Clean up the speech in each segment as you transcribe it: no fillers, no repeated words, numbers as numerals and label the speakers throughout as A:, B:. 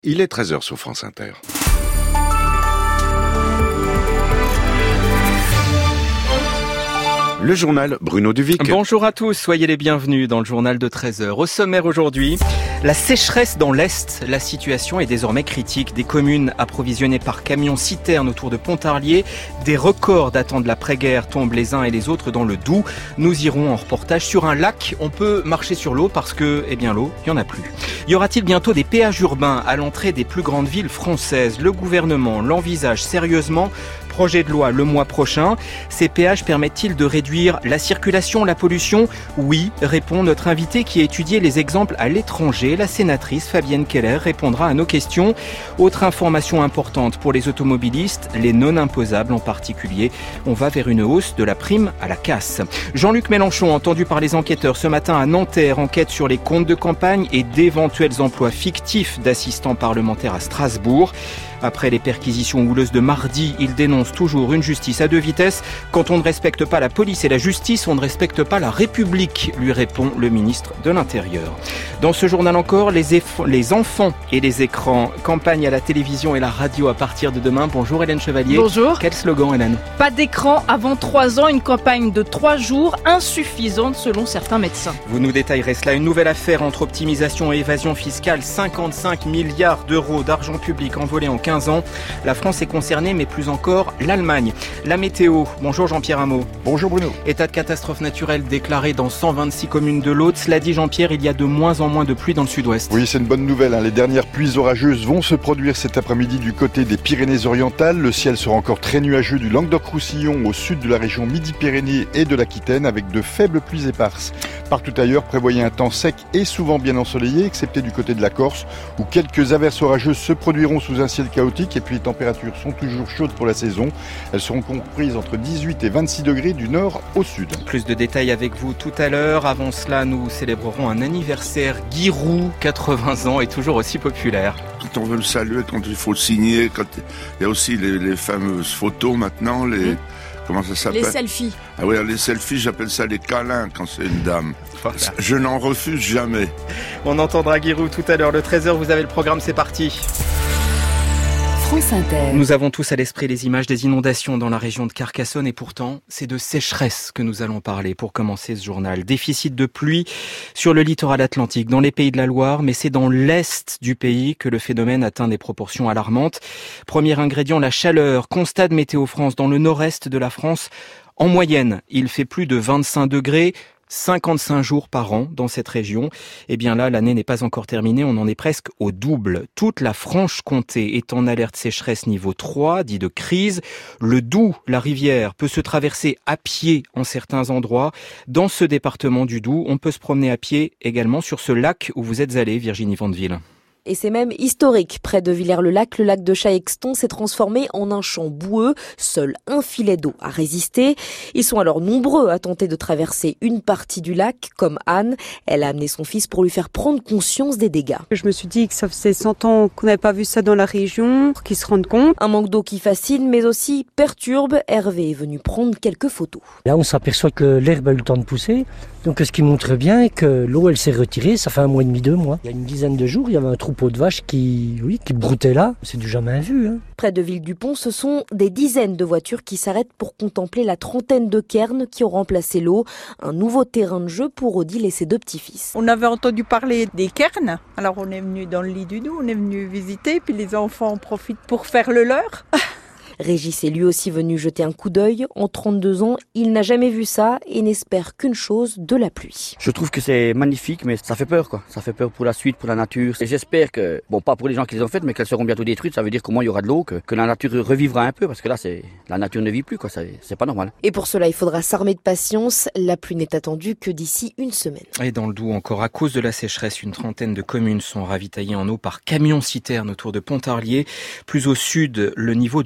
A: Il est 13h sur France Inter. Le journal Bruno Duvic.
B: Bonjour à tous, soyez les bienvenus dans le journal de 13h. Au sommaire aujourd'hui, la sécheresse dans l'Est. La situation est désormais critique. Des communes approvisionnées par camions-citernes autour de Pontarlier. Des records datant de l'après-guerre tombent les uns et les autres dans le Doubs. Nous irons en reportage sur un lac. On peut marcher sur l'eau parce que, l'eau, il n'y en a plus. Y aura-t-il bientôt des péages urbains à l'entrée des plus grandes villes françaises? Le gouvernement l'envisage sérieusement. Projet de loi le mois prochain. Ces péages permettent-ils de réduire la circulation, la pollution? Oui, répond notre invité qui a étudié les exemples à l'étranger. La sénatrice Fabienne Keller répondra à nos questions. Autre information importante pour les automobilistes, les non imposables en particulier. On va vers une hausse de la prime à la casse. Jean-Luc Mélenchon, entendu par les enquêteurs ce matin à Nanterre, enquête sur les comptes de campagne et d'éventuels emplois fictifs d'assistants parlementaires à Strasbourg. Après les perquisitions houleuses de mardi, il dénonce toujours une justice à deux vitesses. Quand on ne respecte pas la police et la justice, on ne respecte pas la République, lui répond le ministre de l'Intérieur. Dans ce journal encore, les enfants et les écrans, campagne à la télévision et la radio à partir de demain. Bonjour Hélène Chevalier.
C: Bonjour.
B: Quel slogan Hélène?
C: Pas d'écran avant 3 ans, une campagne de 3 jours insuffisante selon certains médecins.
B: Vous nous détaillerez cela, une nouvelle affaire entre optimisation et évasion fiscale, 55 milliards d'euros d'argent public envolé en 15 ans. La France est concernée, mais plus encore l'Allemagne. La météo. Bonjour Jean-Pierre Hameau.
D: Bonjour Bruno.
B: État de catastrophe naturelle déclaré dans 126 communes de l'Aude. Cela dit Jean-Pierre, il y a de moins en moins de pluie dans le sud-ouest.
D: Oui, c'est une bonne nouvelle. Les dernières pluies orageuses vont se produire cet après-midi du côté des Pyrénées-Orientales. Le ciel sera encore très nuageux du Languedoc-Roussillon au sud de la région Midi-Pyrénées et de l'Aquitaine avec de faibles pluies éparses. Partout ailleurs, prévoyez un temps sec et souvent bien ensoleillé, excepté du côté de la Corse où quelques averses orageuses se produiront sous un ciel chaotique et puis les températures sont toujours chaudes pour la saison. Elles seront comprises entre 18 et 26 degrés du nord au sud.
B: Plus de détails avec vous tout à l'heure. Avant cela, nous célébrerons un anniversaire. Giroud, 80 ans, est toujours aussi populaire.
E: Quand on veut le saluer, quand il faut le signer, quand il y a aussi les fameuses photos maintenant, comment ça s'appelle?
C: Les selfies.
E: Ah oui, les selfies, j'appelle ça les câlins quand c'est une dame. Voilà. Je n'en refuse jamais.
B: On entendra Giroud tout à l'heure. Le 13h, vous avez le programme, c'est parti.
F: France Inter.
B: Nous avons tous à l'esprit les images des inondations dans la région de Carcassonne et pourtant, c'est de sécheresse que nous allons parler pour commencer ce journal. Déficit de pluie sur le littoral atlantique, dans les pays de la Loire, mais c'est dans l'est du pays que le phénomène atteint des proportions alarmantes. Premier ingrédient, la chaleur. Constat de Météo France dans le nord-est de la France. En moyenne, il fait plus de 25 degrés. 55 jours par an dans cette région. Eh bien là, l'année n'est pas encore terminée, on en est presque au double. Toute la Franche-Comté est en alerte sécheresse niveau 3, dit de crise. Le Doubs, la rivière, peut se traverser à pied en certains endroits. Dans ce département du Doubs, on peut se promener à pied également sur ce lac où vous êtes allé, Virginie Vandeville.
G: Et c'est même historique. Près de Villers-le-Lac, le lac de Chaexton s'est transformé en un champ boueux. Seul un filet d'eau a résisté. Ils sont alors nombreux à tenter de traverser une partie du lac, comme Anne. Elle a amené son fils pour lui faire prendre conscience des dégâts.
H: Je me suis dit que ça faisait 100 ans qu'on n'avait pas vu ça dans la région, pour qu'ils se rendent compte.
G: Un manque d'eau qui fascine, mais aussi perturbe. Hervé est venu prendre quelques photos.
I: Là, on s'aperçoit que l'herbe a eu le temps de pousser. Donc, ce qui montre bien est que l'eau, elle s'est retirée. Ça fait 1 mois et demi, 2 mois. Il y a une dizaine de jours, il y avait un troupeau de vaches qui broutait là. C'est du jamais vu.
G: Près de Ville-du-Pont, ce sont des dizaines de voitures qui s'arrêtent pour contempler la trentaine de cairns qui ont remplacé l'eau. Un nouveau terrain de jeu pour Odile et ses 2 petits-fils.
J: On avait entendu parler des cairns. Alors, on est venu dans le lit du Doubs, on est venu visiter, puis les enfants en profitent pour faire le leur.
G: Régis est lui aussi venu jeter un coup d'œil. En 32 ans, il n'a jamais vu ça et n'espère qu'une chose, de la pluie.
K: Je trouve que c'est magnifique, mais ça fait peur, quoi. Ça fait peur pour la suite, pour la nature. Et j'espère que, pas pour les gens qui les ont faites, mais qu'elles seront bientôt détruites. Ça veut dire qu'au moins il y aura de l'eau, que la nature revivra un peu, parce que là, la nature ne vit plus, quoi. C'est pas normal.
G: Et pour cela, il faudra s'armer de patience. La pluie n'est attendue que d'ici 1 semaine.
B: Et dans le Doubs, encore à cause de la sécheresse, une trentaine de communes sont ravitaillées en eau par camions-citernes autour de Pontarlier. Plus au sud, le niveau du lac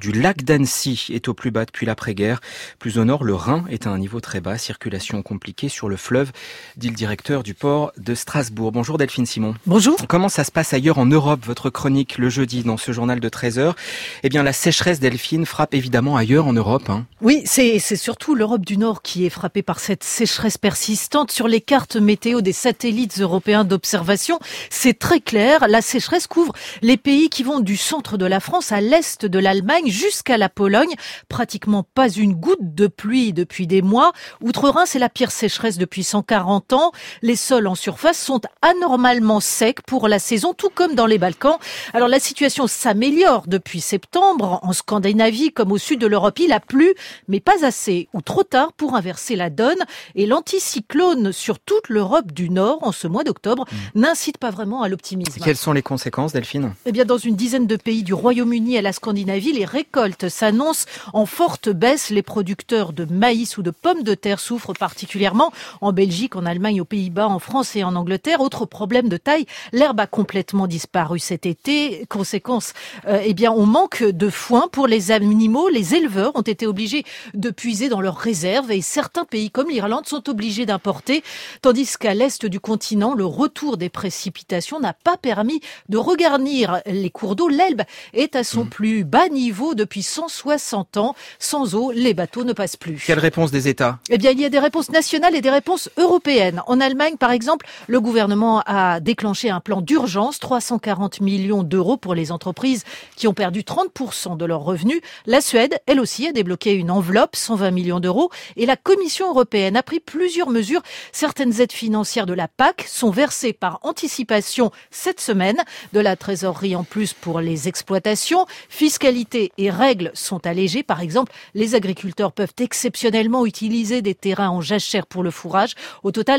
B: d'Annecy est au plus bas depuis l'après-guerre. Plus au nord, le Rhin est à un niveau très bas. Circulation compliquée sur le fleuve, dit le directeur du port de Strasbourg. Bonjour Delphine Simon.
L: Bonjour.
B: Comment ça se passe ailleurs en Europe? Votre chronique le jeudi dans ce journal de 13h. Eh bien, la sécheresse, Delphine, frappe évidemment ailleurs en Europe.
L: Oui, c'est surtout l'Europe du Nord qui est frappée par cette sécheresse persistante. Sur les cartes météo des satellites européens d'observation, c'est très clair. La sécheresse couvre les pays qui vont du centre de la France à l'est de l'Allemagne jusqu'à la Pologne. Pratiquement pas une goutte de pluie depuis des mois. Outre-Rhin, c'est la pire sécheresse depuis 140 ans. Les sols en surface sont anormalement secs pour la saison, tout comme dans les Balkans. Alors la situation s'améliore depuis septembre. En Scandinavie, comme au sud de l'Europe, il a plu, mais pas assez ou trop tard pour inverser la donne. Et l'anticyclone sur toute l'Europe du Nord en ce mois d'octobre n'incite pas vraiment à l'optimisme.
B: Quelles sont les conséquences, Delphine?
L: Eh bien, dans une dizaine de pays du Royaume-Uni à la Scandinavie, les récoltes s'annoncent en forte baisse. Les producteurs de maïs ou de pommes de terre souffrent particulièrement. En Belgique, en Allemagne, aux Pays-Bas, en France et en Angleterre. Autre problème de taille, l'herbe a complètement disparu cet été. Conséquence, on manque de foin pour les animaux. Les éleveurs ont été obligés de puiser dans leurs réserves et certains pays comme l'Irlande sont obligés d'importer. Tandis qu'à l'est du continent, le retour des précipitations n'a pas permis de regarnir les cours d'eau. L'Elbe est à son plus bas niveau depuis 160 ans. Sans eau, les bateaux ne passent plus.
B: Quelle réponse des États?
L: Eh bien, il y a des réponses nationales et des réponses européennes. En Allemagne, par exemple, le gouvernement a déclenché un plan d'urgence, 340 millions d'euros pour les entreprises qui ont perdu 30% de leurs revenus. La Suède, elle aussi, a débloqué une enveloppe, 120 millions d'euros. Et la Commission européenne a pris plusieurs mesures. Certaines aides financières de la PAC sont versées par anticipation cette semaine. De la trésorerie en plus pour les exploitations. Fiscalité et règles sont allégées. Par exemple, les agriculteurs peuvent exceptionnellement utiliser des terrains en jachère pour le fourrage. Au total,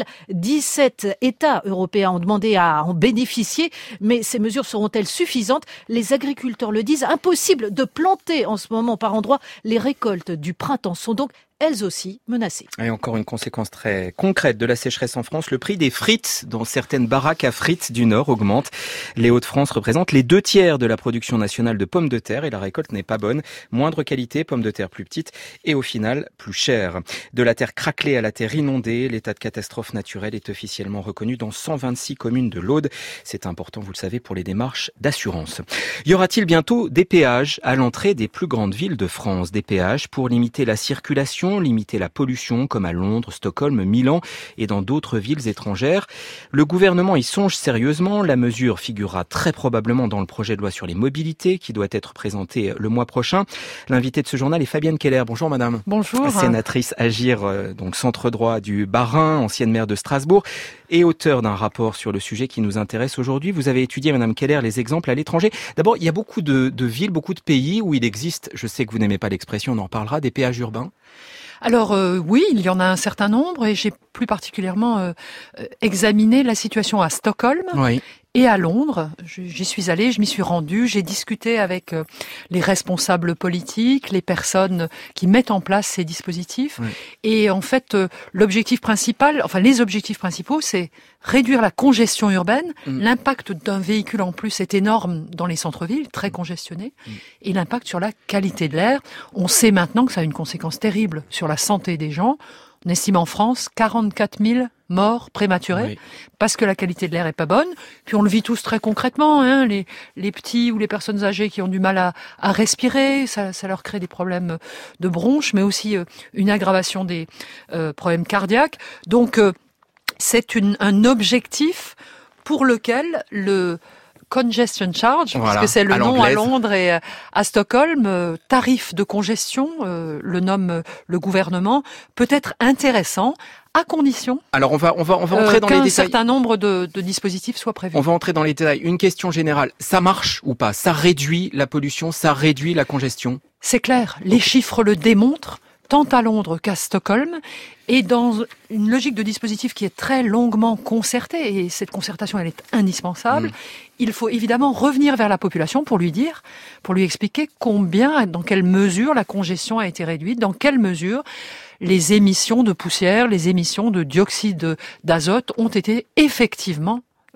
L: 17 États européens ont demandé à en bénéficier. Mais ces mesures seront-elles suffisantes? Les agriculteurs le disent, impossible de planter en ce moment par endroits. Les récoltes du printemps sont donc elles aussi menacées.
B: Et encore une conséquence très concrète de la sécheresse en France, le prix des frites dans certaines baraques à frites du Nord augmente. Les Hauts-de-France représentent les 2/3 de la production nationale de pommes de terre et la récolte n'est pas bonne. Moindre qualité, pommes de terre plus petites et au final plus chères. De la terre craquelée à la terre inondée, l'état de catastrophe naturelle est officiellement reconnu dans 126 communes de l'Aude. C'est important, vous le savez, pour les démarches d'assurance. Y aura-t-il bientôt des péages à l'entrée des plus grandes villes de France? Des péages pour limiter la circulation, limiter la pollution comme à Londres, Stockholm, Milan et dans d'autres villes étrangères. Le gouvernement y songe sérieusement. La mesure figurera très probablement dans le projet de loi sur les mobilités qui doit être présenté le mois prochain. L'invitée de ce journal est Fabienne Keller. Bonjour madame.
M: Bonjour.
B: Sénatrice Agir, donc centre droit du Bas-Rhin, ancienne maire de Strasbourg et auteur d'un rapport sur le sujet qui nous intéresse aujourd'hui. Vous avez étudié, madame Keller, les exemples à l'étranger. D'abord, il y a beaucoup de villes, beaucoup de pays où il existe, je sais que vous n'aimez pas l'expression, on en parlera, des péages urbains.
M: Alors oui, il y en a un certain nombre et j'ai plus particulièrement examiné la situation à Stockholm. Oui. Et à Londres, j'y suis allée, je m'y suis rendue, j'ai discuté avec les responsables politiques, les personnes qui mettent en place ces dispositifs. Oui. Et en fait, l'objectif principal, enfin les objectifs principaux, c'est réduire la congestion urbaine. L'impact d'un véhicule en plus est énorme dans les centres-villes, très congestionnés. Et l'impact sur la qualité de l'air, on sait maintenant que ça a une conséquence terrible sur la santé des gens. On estime en France 44 000 morts prématurées parce que la qualité de l'air est pas bonne. Puis on le vit tous très concrètement, hein, les petits ou les personnes âgées qui ont du mal à respirer, ça leur crée des problèmes de bronches, mais aussi une aggravation des problèmes cardiaques. Donc c'est un objectif pour lequel le Congestion Charge, parce que c'est le nom à Londres et à Stockholm, tarif de congestion, le nomme le gouvernement, peut être intéressant à condition.
B: Alors on va entrer dans les détails.
M: Qu'un certain nombre de dispositifs soient prévus.
B: On va entrer dans les détails. Une question générale, ça marche ou pas? Ça réduit la pollution, ça réduit la congestion?
M: C'est clair, les chiffres le démontrent. Tant à Londres qu'à Stockholm, et dans une logique de dispositif qui est très longuement concertée, et cette concertation elle est indispensable, il faut évidemment revenir vers la population pour lui expliquer combien, dans quelle mesure la congestion a été réduite, dans quelle mesure les émissions de poussière, les émissions de dioxyde d'azote ont été effectivement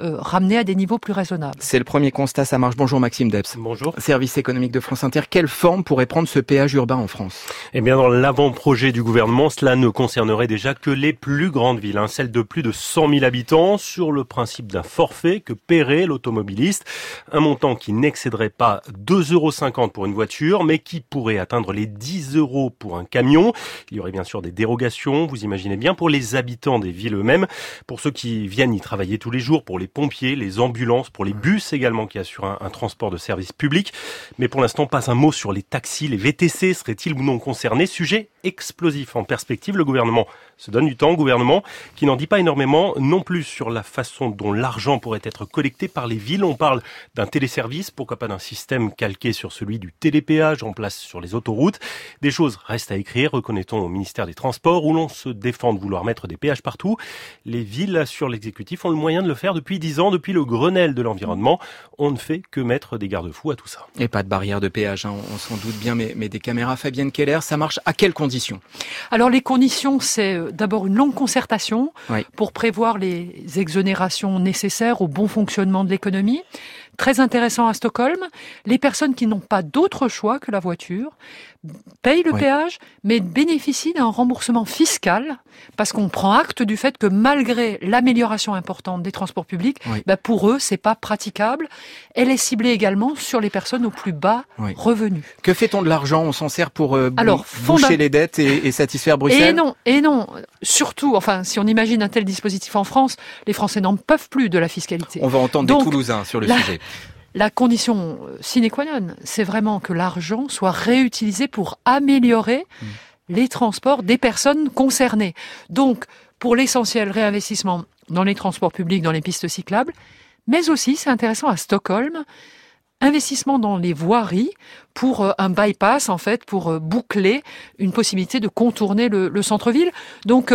M: ramenés à des niveaux plus raisonnables.
B: C'est le premier constat, ça marche. Bonjour Maxime Debs.
N: Bonjour.
B: Service économique de France Inter. Quelle forme pourrait prendre ce péage urbain en France ?
N: Eh bien, dans l'avant-projet du gouvernement, cela ne concernerait déjà que les plus grandes villes, celles de plus de 100 000 habitants, sur le principe d'un forfait que paierait l'automobiliste. Un montant qui n'excéderait pas 2,50 € pour une voiture, mais qui pourrait atteindre les 10 € pour un camion. Il y aurait bien sûr des dérogations, vous imaginez bien, pour les habitants des villes eux-mêmes, pour ceux qui viennent y travailler tous les jours, pour les pompiers, les ambulances, pour les bus également qui assurent un transport de service public. Mais pour l'instant, pas un mot sur les taxis, les VTC, seraient-ils ou non concernés? Sujet explosif en perspective. Le gouvernement se donne du temps, gouvernement qui n'en dit pas énormément non plus sur la façon dont l'argent pourrait être collecté par les villes. On parle d'un téléservice, pourquoi pas d'un système calqué sur celui du télépéage en place sur les autoroutes. Des choses restent à écrire, reconnaît-on au ministère des Transports, où l'on se défend de vouloir mettre des péages partout. Les villes, sur l'exécutif, ont le moyen de le faire depuis 10 ans, depuis le Grenelle de l'environnement. On ne fait que mettre des garde-fous à tout ça.
B: Et pas de barrière de péage, on s'en doute bien, mais des caméras. Fabienne Keller, ça marche à quelles conditions ?
M: Alors les conditions, c'est d'abord une longue concertation pour prévoir les exonérations nécessaires au bon fonctionnement de l'économie. Très intéressant à Stockholm, les personnes qui n'ont pas d'autre choix que la voiture payent le péage, mais bénéficient d'un remboursement fiscal, parce qu'on prend acte du fait que malgré l'amélioration importante des transports publics, pour eux, c'est pas praticable. Elle est ciblée également sur les personnes aux plus bas revenus.
B: Que fait-on de l'argent ? On s'en sert pour boucher les dettes et satisfaire Bruxelles ?
M: Et non. Surtout, si on imagine un tel dispositif en France, les Français n'en peuvent plus de la fiscalité.
B: On va entendre des Toulousains sur le sujet.
M: La condition sine qua non, c'est vraiment que l'argent soit réutilisé pour améliorer les transports des personnes concernées. Donc, pour l'essentiel, réinvestissement dans les transports publics, dans les pistes cyclables, mais aussi, c'est intéressant, à Stockholm, investissement dans les voiries pour un bypass, pour boucler une possibilité de contourner le centre-ville. Donc,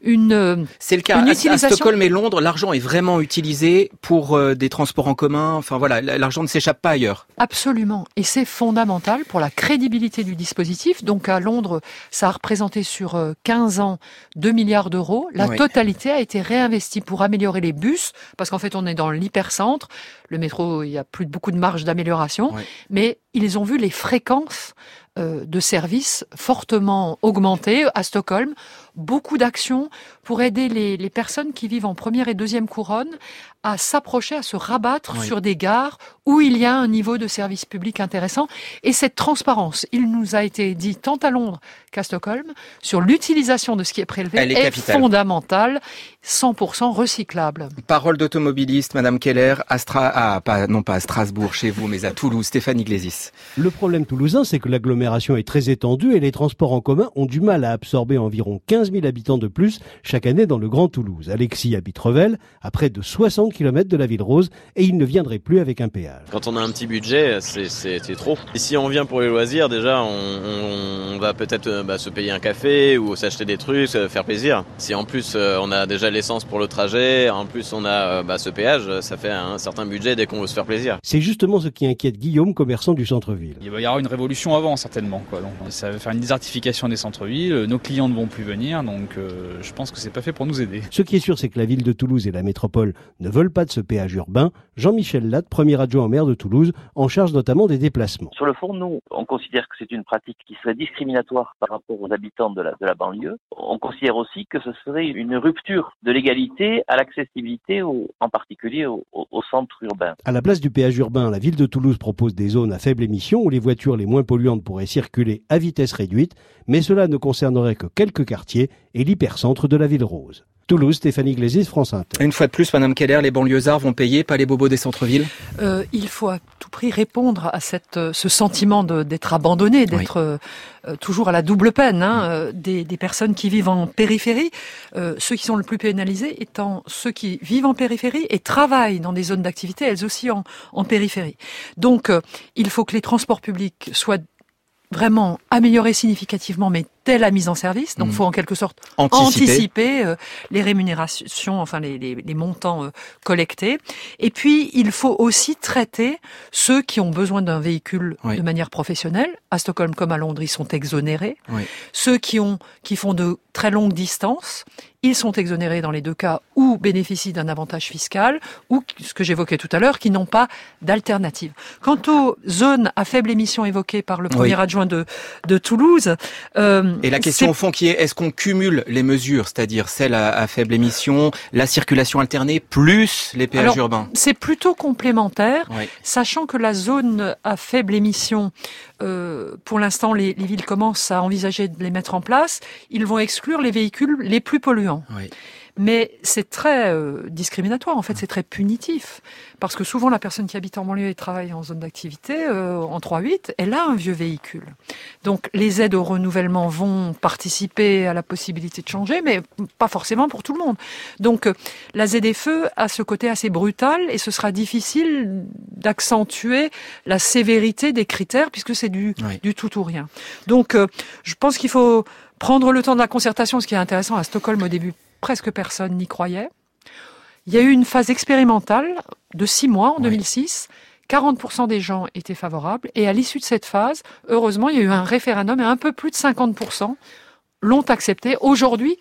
B: c'est le cas. À Stockholm et Londres, l'argent est vraiment utilisé pour des transports en commun. L'argent ne s'échappe pas ailleurs.
M: Absolument. Et c'est fondamental pour la crédibilité du dispositif. Donc, à Londres, ça a représenté sur 15 ans 2 milliards d'euros. La totalité a été réinvestie pour améliorer les bus, parce qu'en fait, on est dans l'hypercentre. Le métro, il y a plus beaucoup de marge d'amélioration. Mais ils ont vu les fréquences de services fortement augmentées à Stockholm. Beaucoup d'actions pour aider les personnes qui vivent en première et deuxième couronne à s'approcher, à se rabattre sur des gares où il y a un niveau de service public intéressant. Et cette transparence, il nous a été dit tant à Londres qu'à Stockholm, sur l'utilisation de ce qui est prélevé est fondamentale, 100% recyclable.
B: Parole d'automobiliste, Madame Keller, non pas à Strasbourg chez vous, mais à Toulouse. Stéphane Iglesias.
O: Le problème toulousain, c'est que l'agglomération est très étendue et les transports en commun ont du mal à absorber environ 15 000 habitants de plus chaque année dans le Grand Toulouse. Alexis habite Revel, à près de 60 km de la ville rose, et il ne viendrait plus avec un péage.
P: Quand on a un petit budget, c'est trop. Et si on vient pour les loisirs, déjà, on va peut-être se payer un café ou s'acheter des trucs, faire plaisir. Si en plus on a déjà l'essence pour le trajet, en plus on a ce péage, ça fait un certain budget dès qu'on veut se faire plaisir.
O: C'est justement ce qui inquiète Guillaume, commerçant du centre-ville.
Q: Il va y avoir une révolution avant, certainement. Donc, ça va faire une désertification des centres-villes, nos clients ne vont plus venir, donc je pense que c'est pas fait pour nous aider.
O: Ce qui est sûr, c'est que la ville de Toulouse et la métropole ne veulent pas de ce péage urbain. Jean-Michel Latte, premier adjoint au maire de Toulouse, en charge notamment des déplacements.
R: Sur le fond, nous, on considère que c'est une pratique qui serait discriminatoire par rapport aux habitants de la banlieue. On considère aussi que ce serait une rupture de l'égalité à l'accessibilité, en particulier au centre urbain.
O: À la place du péage urbain, la ville de Toulouse propose des zones à faible émission où les voitures les moins polluantes pourraient circuler à vitesse réduite, mais cela ne concernerait que quelques quartiers et l'hypercentre de la ville rose. Toulouse, Stéphanie Iglesias, France Inter.
B: Une fois de plus, Madame Keller, les banlieusards vont payer, pas les bobos des centres-villes.
M: Il faut à tout prix répondre à ce sentiment d'être abandonné, d'être toujours à la double peine des personnes qui vivent en périphérie. Ceux qui sont le plus pénalisés étant ceux qui vivent en périphérie et travaillent dans des zones d'activité, elles aussi en périphérie. Donc, il faut que les transports publics soient vraiment améliorés significativement, mais dès la mise en service. Donc, il faut en quelque sorte anticiper les rémunérations, enfin les montants collectés. Et puis, il faut aussi traiter ceux qui ont besoin d'un véhicule de manière professionnelle. À Stockholm comme à Londres, ils sont exonérés. Oui. Ceux qui font de très longues distances, ils sont exonérés dans les deux cas ou bénéficient d'un avantage fiscal ou, ce que j'évoquais tout à l'heure, qui n'ont pas d'alternative. Quant aux zones à faible émission évoquées par le premier adjoint de Toulouse...
B: et la question au fond qui est, est-ce qu'on cumule les mesures, c'est-à-dire celles à faible émission, la circulation alternée, plus les péages urbains?
M: C'est plutôt complémentaire, sachant que la zone à faible émission, pour l'instant, les villes commencent à envisager de les mettre en place. Ils vont exclure les véhicules les plus polluants. Oui. Mais c'est très discriminatoire, en fait, c'est très punitif. Parce que souvent, la personne qui habite en banlieue et travaille en zone d'activité, en 3-8, elle a un vieux véhicule. Donc, les aides au renouvellement vont participer à la possibilité de changer, mais pas forcément pour tout le monde. Donc, la ZFE a ce côté assez brutal et ce sera difficile d'accentuer la sévérité des critères puisque c'est du tout ou rien. Donc, je pense qu'il faut prendre le temps de la concertation. Ce qui est intéressant à Stockholm au début, presque personne n'y croyait. Il y a eu une phase expérimentale de 6 mois en 2006. 40% des gens étaient favorables. Et à l'issue de cette phase, heureusement, il y a eu un référendum et un peu plus de 50% l'ont accepté. Aujourd'hui,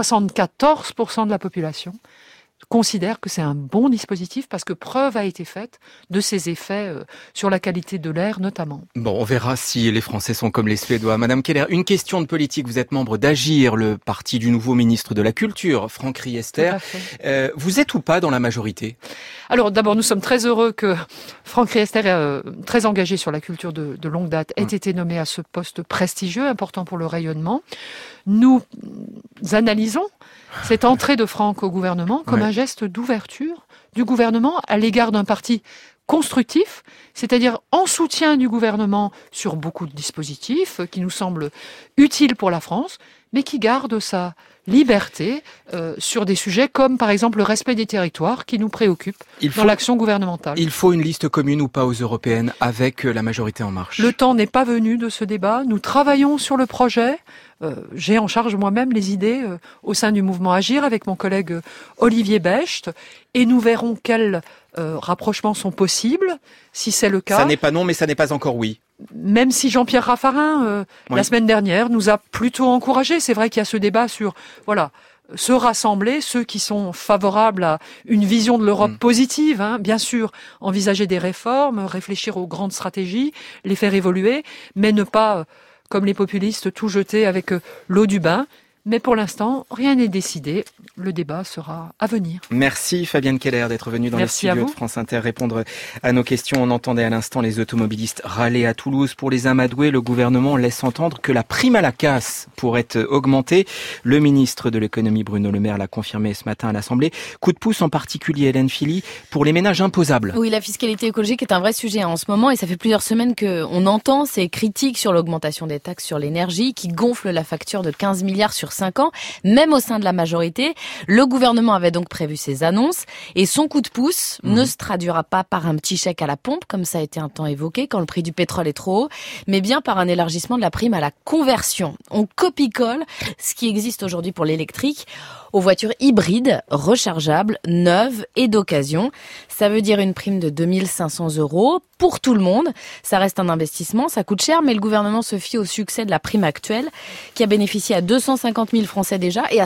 M: 74% de la population considère que c'est un bon dispositif parce que preuve a été faite de ses effets sur la qualité de l'air notamment.
B: Bon, on verra si les Français sont comme les Suédois. Madame Keller, une question de politique. Vous êtes membre d'Agir, le parti du nouveau ministre de la Culture, Franck Riester. Vous êtes ou pas dans la majorité?
M: Alors d'abord, nous sommes très heureux que Franck Riester, très engagé sur la culture de longue date, ait été nommé à ce poste prestigieux, important pour le rayonnement. Nous analysons cette entrée de Franck au gouvernement comme un geste d'ouverture du gouvernement à l'égard d'un parti constructif, c'est-à-dire en soutien du gouvernement sur beaucoup de dispositifs qui nous semblent utiles pour la France, mais qui garde sa liberté sur des sujets comme par exemple le respect des territoires qui nous préoccupent dans l'action gouvernementale.
B: Il faut une liste commune ou pas aux européennes avec la majorité En Marche?
M: Le temps n'est pas venu de ce débat. Nous travaillons sur le projet. J'ai en charge moi-même les idées au sein du mouvement Agir avec mon collègue Olivier Becht et nous verrons quels rapprochements sont possibles, si c'est le cas.
B: Ça n'est pas non, mais ça n'est pas encore oui.
M: Même si Jean-Pierre Raffarin, la semaine dernière, nous a plutôt encouragés. C'est vrai qu'il y a ce débat sur, se rassembler, ceux qui sont favorables à une vision de l'Europe positive, bien sûr, envisager des réformes, réfléchir aux grandes stratégies, les faire évoluer, mais ne pas, comme les populistes, tout jeter avec l'eau du bain. Mais pour l'instant, rien n'est décidé. Le débat sera à venir.
B: Merci Fabienne Keller d'être venue dans le studio de France Inter répondre à nos questions. On entendait à l'instant les automobilistes râler à Toulouse pour les amadouer. Le gouvernement laisse entendre que la prime à la casse pourrait augmenter. Le ministre de l'économie Bruno Le Maire l'a confirmé ce matin à l'Assemblée. Coup de pouce en particulier, Hélène Philly, pour les ménages imposables.
S: Oui, la fiscalité écologique est un vrai sujet en ce moment et ça fait plusieurs semaines qu'on entend ces critiques sur l'augmentation des taxes sur l'énergie qui gonflent la facture de 15 milliards sur 5 ans, même au sein de la majorité. Le gouvernement avait donc prévu ces annonces et son coup de pouce ne se traduira pas par un petit chèque à la pompe, comme ça a été un temps évoqué quand le prix du pétrole est trop haut, mais bien par un élargissement de la prime à la conversion. On copie-colle ce qui existe aujourd'hui pour l'électrique aux voitures hybrides, rechargeables, neuves et d'occasion. Ça veut dire une prime de 2 500 € pour tout le monde. Ça reste un investissement, ça coûte cher, mais le gouvernement se fie au succès de la prime actuelle, qui a bénéficié à 250 000 Français déjà et à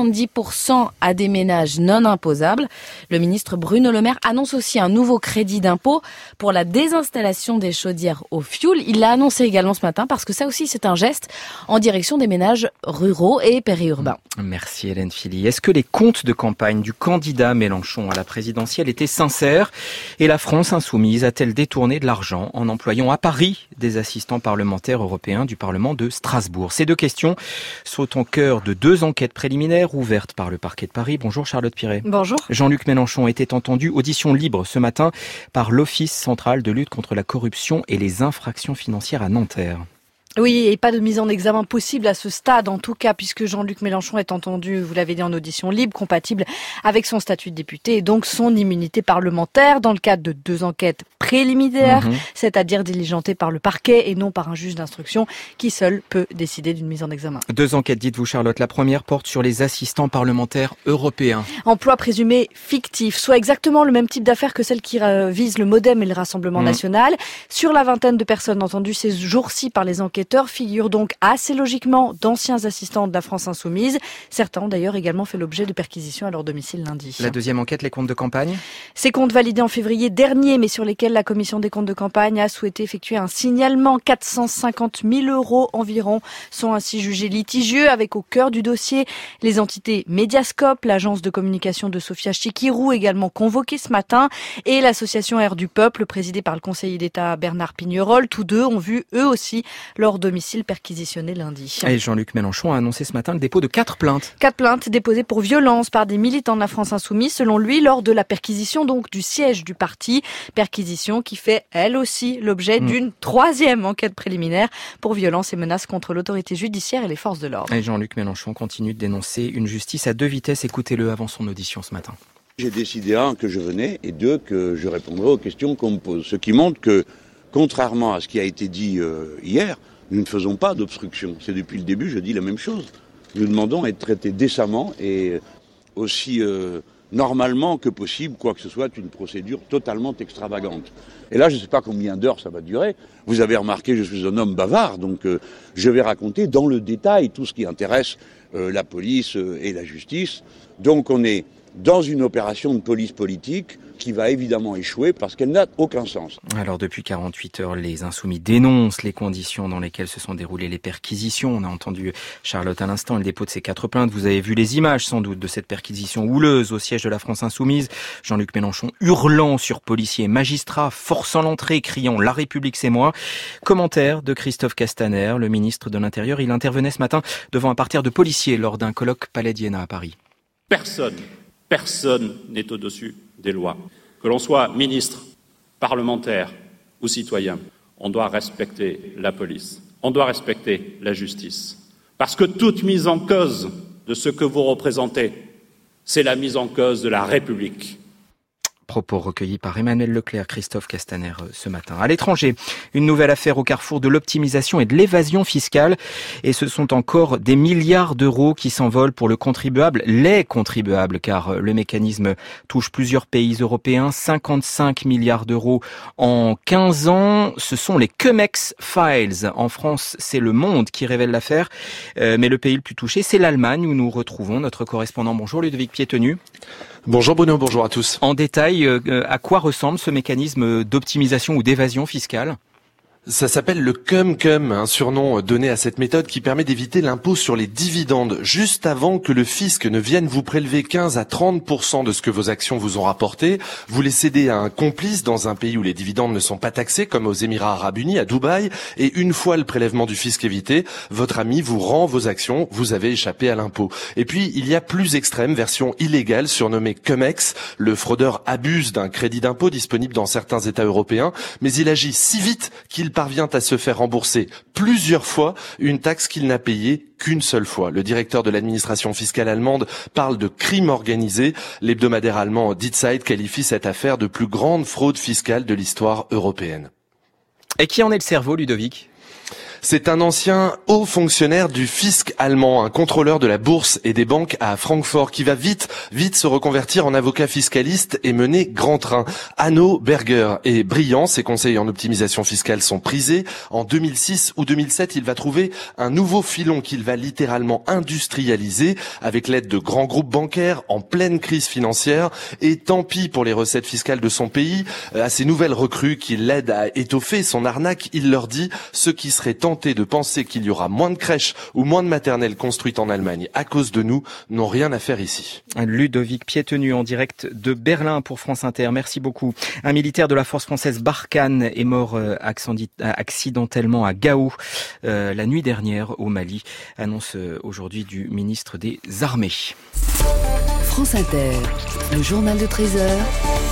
S: 70% à des ménages non imposables. Le ministre Bruno Le Maire annonce aussi un nouveau crédit d'impôt pour la désinstallation des chaudières au fioul. Il l'a annoncé également ce matin parce que ça aussi c'est un geste en direction des ménages ruraux et périurbains.
B: Merci Hélène Philly. Est-ce que les comptes de campagne du candidat Mélenchon à la présidentielle étaient sincères et la France insoumise a-t-elle détourné de l'argent en employant à Paris des assistants parlementaires européens du Parlement de Strasbourg? Ces deux questions sont au cœur de 2 enquêtes préliminaires ouvertes par le parquet de Paris. Bonjour Charlotte Piret.
C: Bonjour.
B: Jean-Luc Mélenchon était entendu, audition libre ce matin par l'Office central de lutte contre la corruption et les infractions financières à Nanterre.
T: Oui, et pas de mise en examen possible à ce stade, en tout cas, puisque Jean-Luc Mélenchon est entendu, vous l'avez dit, en audition libre, compatible avec son statut de député et donc son immunité parlementaire dans le cadre de 2 enquêtes préliminaires, c'est-à-dire diligentées par le parquet et non par un juge d'instruction qui seul peut décider d'une mise en examen.
B: 2 enquêtes, dites-vous Charlotte. La première porte sur les assistants parlementaires européens.
T: Emploi présumé fictif, soit exactement le même type d'affaire que celle qui vise le MoDem et le Rassemblement national. Sur la vingtaine de personnes entendues ces jours-ci par les enquêteurs, figurent donc assez logiquement d'anciens assistants de la France Insoumise. Certains ont d'ailleurs également fait l'objet de perquisitions à leur domicile lundi.
B: La deuxième enquête, les comptes de campagne.
T: Ces comptes validés en février dernier, mais sur lesquels la commission des comptes de campagne a souhaité effectuer un signalement. 450 000 € environ sont ainsi jugés litigieux, avec au cœur du dossier les entités Mediascope, l'agence de communication de Sophia Chikirou, également convoquée ce matin, et l'association Air du Peuple, présidée par le conseiller d'État Bernard Pignerol. Tous deux ont vu, eux aussi, leur domicile perquisitionné lundi.
B: Et Jean-Luc Mélenchon a annoncé ce matin le dépôt de 4 plaintes.
T: 4 plaintes déposées pour violence par des militants de la France Insoumise, selon lui, lors de la perquisition donc du siège du parti. Perquisition qui fait, elle aussi, l'objet d'une 3e enquête préliminaire pour violence et menaces contre l'autorité judiciaire et les forces de l'ordre.
B: Et Jean-Luc Mélenchon continue de dénoncer une justice à 2 vitesses. Écoutez-le avant son audition ce matin.
U: J'ai décidé, 1, que je venais, et 2, que je répondrai aux questions qu'on me pose. Ce qui montre que, contrairement à ce qui a été dit hier, nous ne faisons pas d'obstruction. C'est depuis le début, je dis la même chose. Nous demandons à être traités décemment et aussi normalement que possible, quoi que ce soit une procédure totalement extravagante. Et là, je ne sais pas combien d'heures ça va durer. Vous avez remarqué, je suis un homme bavard, donc je vais raconter dans le détail tout ce qui intéresse la police et la justice. Donc on est dans une opération de police politique qui va évidemment échouer parce qu'elle n'a aucun sens.
B: Alors depuis 48 heures, les Insoumis dénoncent les conditions dans lesquelles se sont déroulées les perquisitions. On a entendu Charlotte à l'instant, le dépôt de ces 4 plaintes. Vous avez vu les images sans doute de cette perquisition houleuse au siège de la France Insoumise. Jean-Luc Mélenchon hurlant sur policiers et magistrats, forçant l'entrée, criant « La République c'est moi ». Commentaire de Christophe Castaner, le ministre de l'Intérieur. Il intervenait ce matin devant un parterre de policiers lors d'un colloque Palais d'Iéna à Paris.
V: Personne n'est au-dessus des lois. Que l'on soit ministre, parlementaire ou citoyen, on doit respecter la police, on doit respecter la justice. Parce que toute mise en cause de ce que vous représentez, c'est la mise en cause de la République.
B: Propos recueillis par Emmanuel Leclerc, Christophe Castaner ce matin. À l'étranger, une nouvelle affaire au carrefour de l'optimisation et de l'évasion fiscale. Et ce sont encore des milliards d'euros qui s'envolent pour le contribuable, les contribuables, car le mécanisme touche plusieurs pays européens. 55 milliards d'euros en 15 ans. Ce sont les Cumex Files. En France, c'est Le Monde qui révèle l'affaire. Mais le pays le plus touché, c'est l'Allemagne, où nous retrouvons notre correspondant. Bonjour Ludovic Piétenu.
W: Bonjour Bruno, bonjour à tous.
B: En détail, à quoi ressemble ce mécanisme d'optimisation ou d'évasion fiscale ?
W: Ça s'appelle le cum-cum, un surnom donné à cette méthode qui permet d'éviter l'impôt sur les dividendes juste avant que le fisc ne vienne vous prélever 15 à 30% de ce que vos actions vous ont rapporté. Vous les cédez à un complice dans un pays où les dividendes ne sont pas taxés, comme aux Émirats Arabes Unis, à Dubaï, et une fois le prélèvement du fisc évité, votre ami vous rend vos actions, vous avez échappé à l'impôt. Et puis, il y a plus extrême, version illégale, surnommée Cumex. Le fraudeur abuse d'un crédit d'impôt disponible dans certains États européens, mais il agit si vite qu'il parvient à se faire rembourser plusieurs fois une taxe qu'il n'a payée qu'une seule fois. Le directeur de l'administration fiscale allemande parle de crime organisé. L'hebdomadaire allemand Die Zeit qualifie cette affaire de plus grande fraude fiscale de l'histoire européenne.
B: Et qui en est le cerveau, Ludovic ?
W: C'est un ancien haut fonctionnaire du fisc allemand, un contrôleur de la bourse et des banques à Francfort, qui va vite se reconvertir en avocat fiscaliste et mener grand train. Hanno Berger est brillant, ses conseils en optimisation fiscale sont prisés. En 2006 ou 2007, il va trouver un nouveau filon qu'il va littéralement industrialiser avec l'aide de grands groupes bancaires en pleine crise financière. Et tant pis pour les recettes fiscales de son pays. À ces nouvelles recrues qui l'aident à étoffer son arnaque, il leur dit ce qui serait tentés de penser qu'il y aura moins de crèches ou moins de maternelles construites en Allemagne à cause de nous n'ont rien à faire ici.
B: Ludovic Piétenu en direct de Berlin pour France Inter. Merci beaucoup. Un militaire de la force française Barkhane est mort accidentellement à Gao la nuit dernière au Mali, annonce aujourd'hui du ministre des Armées.
F: France Inter, le journal de 13h.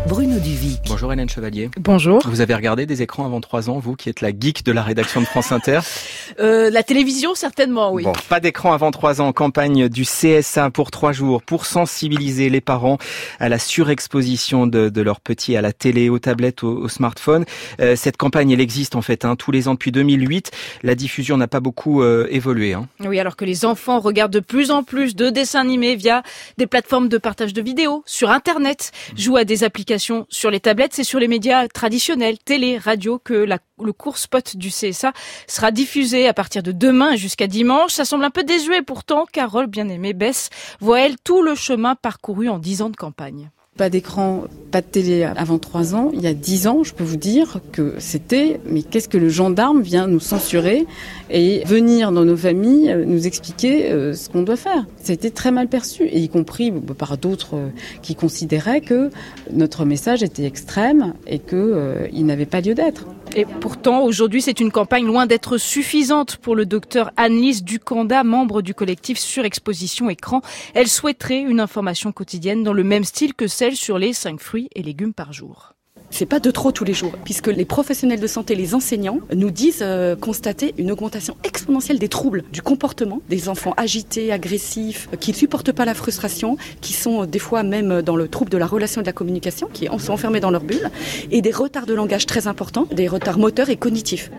F: Bruno Duvic.
B: Bonjour Hélène Chevalier.
C: Bonjour.
B: Vous avez regardé des écrans avant 3 ans, vous qui êtes la geek de la rédaction de France Inter?
C: La télévision, certainement, oui.
B: Bon, pas d'écran avant 3 ans. Campagne du CSA pour 3 jours pour sensibiliser les parents à la surexposition de leurs petits à la télé, aux tablettes, aux smartphones. Cette campagne, elle existe en fait tous les ans depuis 2008. La diffusion n'a pas beaucoup évolué.
C: Oui, alors que les enfants regardent de plus en plus de dessins animés via des plateformes de partage de vidéos sur Internet, jouent à des applications sur les tablettes, c'est sur les médias traditionnels, télé, radio, que le court spot du CSA sera diffusé à partir de demain jusqu'à dimanche. Ça semble un peu désuet pourtant. Carole, bien aimée, Bess, voit elle tout le chemin parcouru en 10 ans de campagne.
A: Pas d'écran, pas de télé avant 3 ans. Il y a 10 ans, je peux vous dire que c'était, mais qu'est-ce que le gendarme vient nous censurer et venir dans nos familles nous expliquer ce qu'on doit faire. C'était très mal perçu, et y compris par d'autres qui considéraient que notre message était extrême et qu'il n'avait pas lieu d'être.
C: Et pourtant, aujourd'hui, c'est une campagne loin d'être suffisante pour le docteur Anne-Lise Ducanda, membre du collectif Surexposition Écran. Elle souhaiterait une information quotidienne dans le même style que celle sur les 5 fruits et légumes par jour.
D: C'est pas de trop tous les jours, puisque les professionnels de santé, les enseignants, nous disent constater une augmentation exponentielle des troubles du comportement, des enfants agités, agressifs, qui ne supportent pas la frustration, qui sont des fois même dans le trouble de la relation et de la communication, qui sont enfermés dans leur bulle, et des retards de langage très importants, des retards moteurs et cognitifs.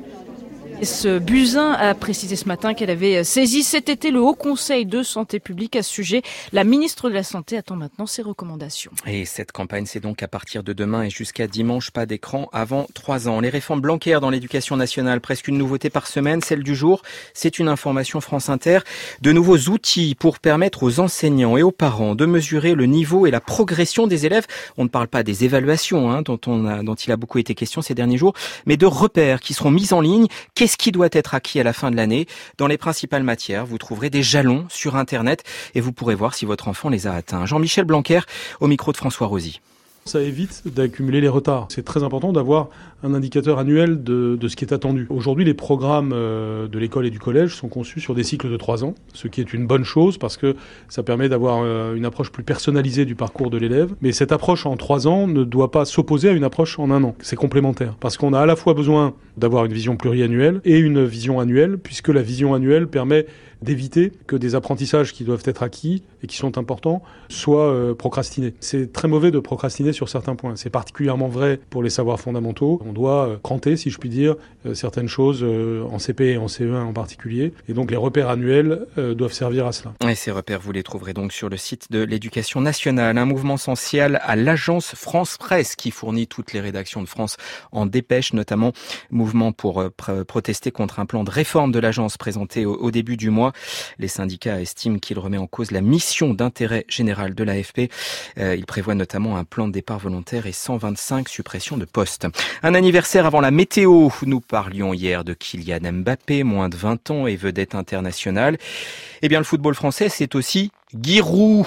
C: Ce Buzyn a précisé ce matin qu'elle avait saisi cet été le Haut Conseil de santé publique à ce sujet. La ministre de la Santé attend maintenant ses recommandations.
B: Et cette campagne, c'est donc à partir de demain et jusqu'à dimanche, pas d'écran avant 3 ans. Les réformes Blanquer dans l'éducation nationale, presque une nouveauté par semaine. Celle du jour, c'est une information France Inter. De nouveaux outils pour permettre aux enseignants et aux parents de mesurer le niveau et la progression des élèves. On ne parle pas des évaluations dont il a beaucoup été question ces derniers jours, mais de repères qui seront mis en ligne. Qu'est-ce qui doit être acquis à la fin de l'année? Dans les principales matières, vous trouverez des jalons sur Internet et vous pourrez voir si votre enfant les a atteints. Jean-Michel Blanquer au micro de François Rosy.
E: Ça évite d'accumuler les retards. C'est très important d'avoir un indicateur annuel de ce qui est attendu. Aujourd'hui, les programmes de l'école et du collège sont conçus sur des cycles de 3 ans, ce qui est une bonne chose parce que ça permet d'avoir une approche plus personnalisée du parcours de l'élève. Mais cette approche en 3 ans ne doit pas s'opposer à une approche en 1 an. C'est complémentaire parce qu'on a à la fois besoin d'avoir une vision pluriannuelle et une vision annuelle, puisque la vision annuelle permet d'éviter que des apprentissages qui doivent être acquis et qui sont importants soient procrastinés. C'est très mauvais de procrastiner sur certains points. C'est particulièrement vrai pour les savoirs fondamentaux. On doit cranter, si je puis dire, certaines choses en CP et en CE1 en particulier. Et donc les repères annuels doivent servir à cela.
B: Et ces repères, vous les trouverez donc sur le site de l'Éducation nationale. Un mouvement social à l'agence France Presse qui fournit toutes les rédactions de France en dépêche, notamment mouvement pour protester contre un plan de réforme de l'agence présenté au début du mois. Les syndicats estiment qu'il remet en cause la mission d'intérêt général de l'AFP. Il prévoit notamment un plan de départ volontaire et 125 suppressions de postes. Un anniversaire avant la météo. Nous parlions hier de Kylian Mbappé, moins de 20 ans et vedette internationale. Eh bien, le football français, c'est aussi Giroud,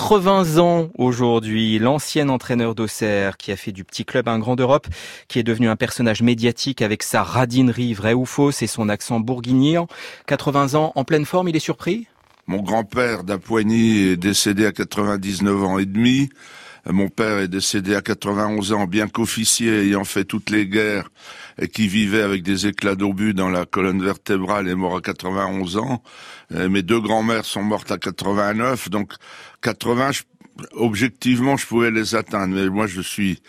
B: 80 ans aujourd'hui, l'ancien entraîneur d'Auxerre qui a fait du petit club un grand d'Europe, qui est devenu un personnage médiatique avec sa radinerie vraie ou fausse et son accent bourguignon. 80 ans, en pleine forme, il est surpris ?
X: Mon grand-père d'Apoigny est décédé à 99 ans et demi. Mon père est décédé à 91 ans, bien qu'officier ayant fait toutes les guerres et qui vivait avec des éclats d'obus dans la colonne vertébrale, est mort à 91 ans. Mes 2 grands-mères sont mortes à 89, donc 80, objectivement, je pouvais les atteindre. Mais moi, je suis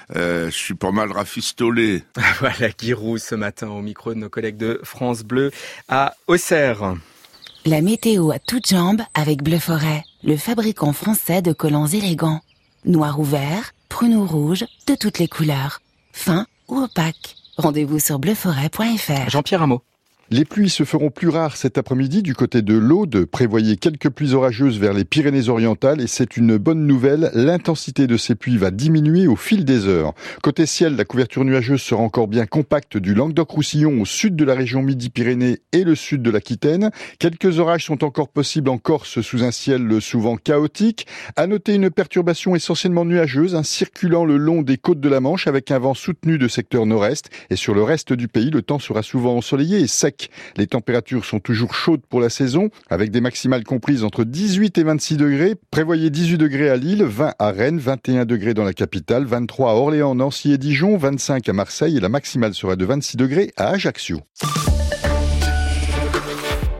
X: pas mal rafistolé.
B: Voilà, Giroud ce matin au micro de nos collègues de France Bleu à Auxerre.
F: La météo à toutes jambes avec Bleu Forêt, le fabricant français de collants élégants. Noir ou vert, prune ou rouge, de toutes les couleurs. Fin ou opaque. Rendez-vous sur bleuforêt.fr.
B: Jean-Pierre Rameau.
Y: Les pluies se feront plus rares cet après-midi du côté de l'Aude. Prévoyez quelques pluies orageuses vers les Pyrénées-Orientales et c'est une bonne nouvelle. L'intensité de ces pluies va diminuer au fil des heures. Côté ciel, la couverture nuageuse sera encore bien compacte du Languedoc-Roussillon au sud de la région Midi-Pyrénées et le sud de l'Aquitaine. Quelques orages sont encore possibles en Corse sous un ciel souvent chaotique. À noter une perturbation essentiellement nuageuse, circulant le long des côtes de la Manche avec un vent soutenu de secteur nord-est. Et sur le reste du pays, le temps sera souvent ensoleillé et sec sec. Les températures sont toujours chaudes pour la saison, avec des maximales comprises entre 18 et 26 degrés. Prévoyez 18 degrés à Lille, 20 à Rennes, 21 degrés dans la capitale, 23 à Orléans, Nancy et Dijon, 25 à Marseille et la maximale sera de 26 degrés à Ajaccio.